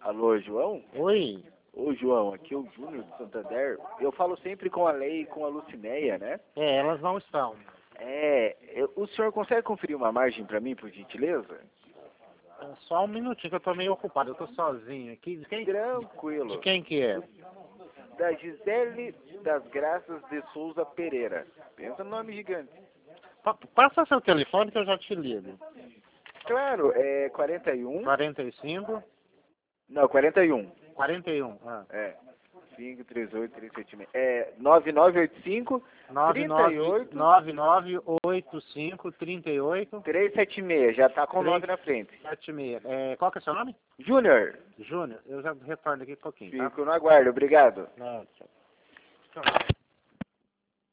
Alô, João? Oi. Ô, João, aqui é o Júnior do Santander. Eu falo sempre com a Lei e com a Lucinéia, né? Elas não estão. O senhor consegue conferir uma margem para mim, por gentileza? Só um minutinho que eu tô meio ocupado, eu tô sozinho aqui. De Tranquilo. quem que é? Da Gisele das Graças de Souza Pereira. Pensa no nome gigante. Passa seu telefone que eu já te ligo. Claro, é 41. 45, Não, 41. 41, É. 538 376. É 9985 38 9985 38 376. Já tá com o 9 na frente. 76. Qual que é seu nome? Júnior, Júnior. Eu já retorno aqui um pouquinho, tá? fico no aguardo. Obrigado. Tchau.